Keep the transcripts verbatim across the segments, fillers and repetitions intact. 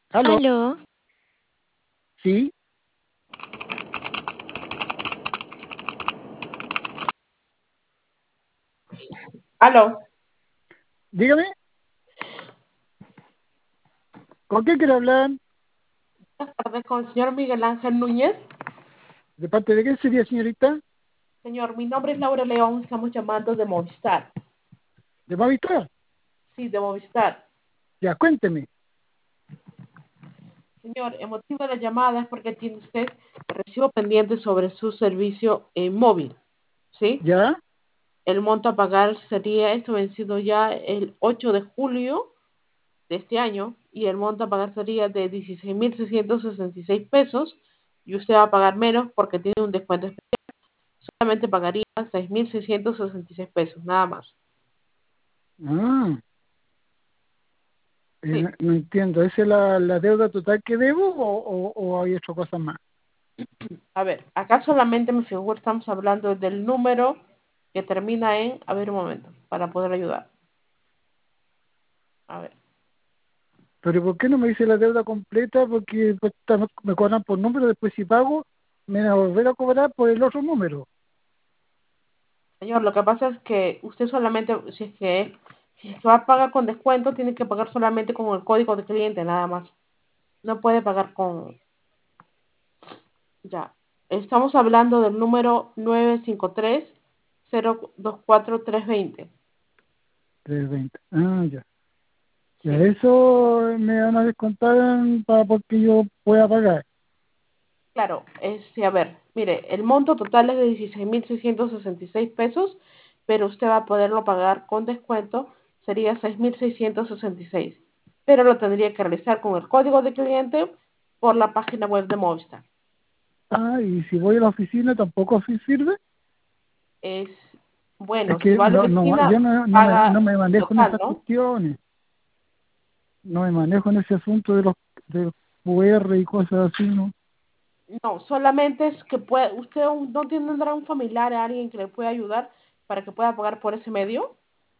¿Aló? Aló, Sí, Aló, dígame, ¿con quién quiere hablar? buenas tardes con el señor Miguel Ángel Núñez. ¿De parte de qué sería, señorita? Señor, mi nombre es Laura León, estamos llamando de Movistar. ¿De Movistar? Sí, de Movistar. Ya, cuénteme. Señor, el motivo de la llamada es porque tiene usted recibo pendiente sobre su servicio eh, móvil, ¿sí? ¿Ya? El monto a pagar sería, esto vencido ya el ocho de julio de este año, y el monto a pagar sería de dieciséis mil seiscientos sesenta y seis pesos, y usted va a pagar menos porque tiene un descuento especial. Solamente pagaría seis mil seiscientos sesenta y seis pesos, nada más. Ah, eh, Sí. no, no entiendo. ¿Esa es la, la deuda total que debo o, o, o hay otra cosa más? A ver, acá solamente me figura, estamos hablando del número que termina en, a ver un momento, para poder ayudar. A ver, ¿Pero por qué no me dice la deuda completa? Porque pues, ta- me cobran por número, después si pago, me van a volver a cobrar por el otro número. señor, lo que pasa es que usted solamente, si es que, si es que va a pagar con descuento, tiene que pagar solamente con el código de cliente, nada más. No puede pagar con, ya. Estamos hablando del número nueve cinco tres cero dos cuatro tres dos cero. trescientos veinte. Ah, ya. Ya, Sí. eso me van a descontar en- para porque yo pueda pagar. Claro, es, sí, a ver, mire, el monto total es de dieciséis mil seiscientos sesenta y seis pesos, pero usted va a poderlo pagar con descuento, sería seis mil seiscientos sesenta y seis, pero lo tendría que realizar con el código de cliente por la página web de Movistar. Ah, y si voy a la oficina tampoco así sirve. Es, Es bueno, si que va a la no, no, oficina, yo no, no me, paga no me manejo en total, esas ¿no? cuestiones. No me manejo en ese asunto de los de Q R y cosas así, ¿no? No, solamente es que puede, usted un- no tendrá un familiar, alguien que le pueda ayudar para que pueda pagar por ese medio.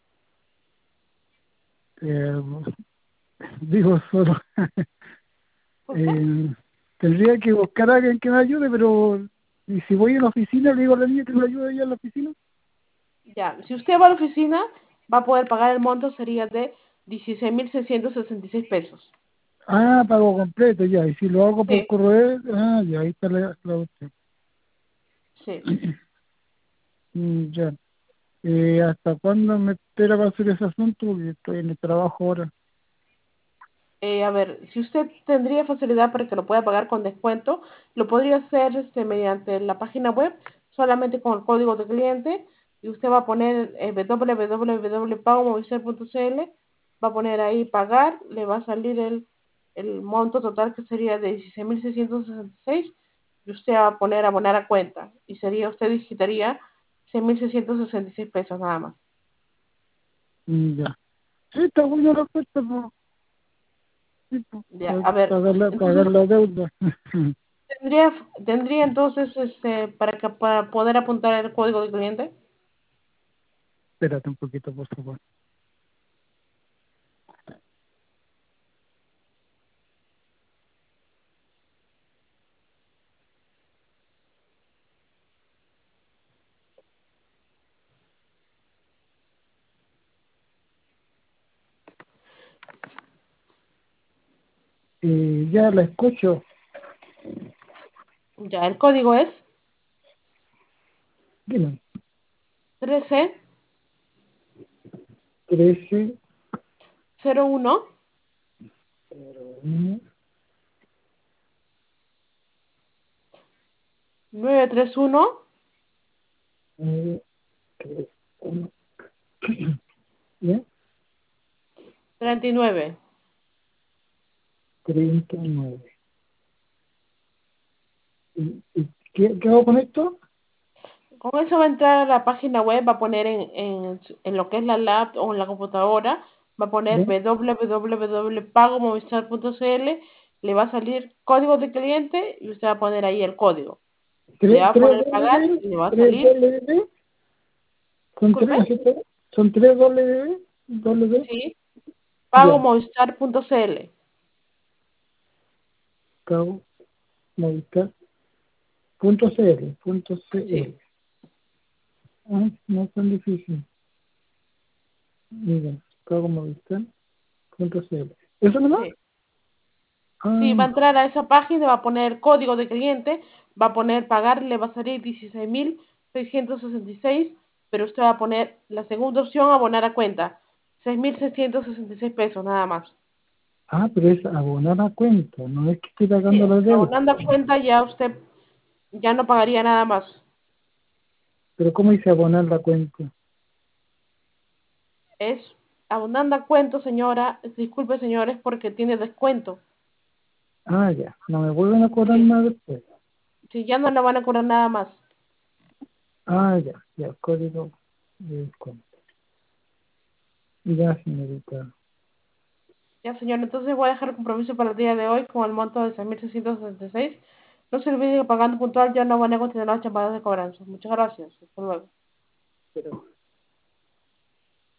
Eh, digo solo. Disculpe. eh, tendría que buscar a alguien que me ayude, pero y si voy a la oficina, le digo a la niña que me ayude allá en la oficina. Ya, si usted va a la oficina, va a poder pagar el monto, sería de dieciséis mil seiscientos sesenta y seis pesos. Ah, pago completo ya. Y si lo hago por Sí, correo, ah, ya, ahí está la, la opción. sí. Mm, ya. Eh, ¿hasta cuándo me espera para hacer ese asunto? Porque estoy en el trabajo ahora. Eh, a ver, si usted tendría facilidad para que lo pueda pagar con descuento, lo podría hacer este, mediante la página web, solamente con el código de cliente, y usted va a poner eh, w w w punto pago movistar punto c l, va a poner ahí pagar, le va a salir el, el monto total que sería de dieciséis mil seiscientos sesenta y seis, y usted va a poner abonar a cuenta, y sería, usted digitaría seis mil seiscientos sesenta y seis pesos nada más. Mm, ya. Sí, está bueno la oferta, pues, sí, pues, Ya, para a ver, pagar la, pagar entonces la deuda. Tendría, tendría entonces este para que para poder apuntar el código de cliente. Espérate un poquito, por favor. Eh, ya la escucho. Ya, el código es Dime. trece trece, cero uno uno, nueve tres uno nueve, tres, uno. ¿Ya? treinta y nueve. treinta y nueve. ¿Y, y qué, qué hago con esto? Con eso va a entrar a la página web, va a poner en, en, en lo que es la lap o en la computadora, va a poner ¿Ya? w w w punto pago movistar punto c l, le va a salir código de cliente y usted va a poner ahí el código. Le ¿Tres, va a tres poner pagar W? y le va a ¿Tres salir, W? ¿Son tres, disculpe, ¿no es cierto? ¿Son tres W? ¿W? sí, Ya. pago movistar punto c l. Pago Movistar punto cl, punto cl. Sí, Ah, no es tan difícil. Mira, Pago Movistar punto cl. ¿Eso nomás? sí. Sí, va a Ah, entrar a esa página, va a poner código de cliente, va a poner pagar, le va a salir dieciséis mil seiscientos sesenta y seis, pero usted va a poner la segunda opción, abonar a cuenta, seis mil seiscientos sesenta y seis pesos nada más. ah, pero es abonar a cuenta, no es que estoy Sí, pagando la deuda. abonando a cuenta ya usted ya no pagaría nada más. Pero ¿cómo dice abonar la cuenta? Es abonando a cuenta, señora, disculpe señores, porque tiene descuento. Ah, ya, no me vuelven a cobrar Sí, nada después. sí, ya no le van a cobrar nada más. Ah, ya, ya, código de descuento. Ya, señorita. Ya, señor, entonces voy a dejar el compromiso para el día de hoy con el monto de seis mil seiscientos setenta y seis. No se olvide que pagando puntual ya no van a continuar las llamadas de cobranza. Muchas gracias. Hasta luego. Pero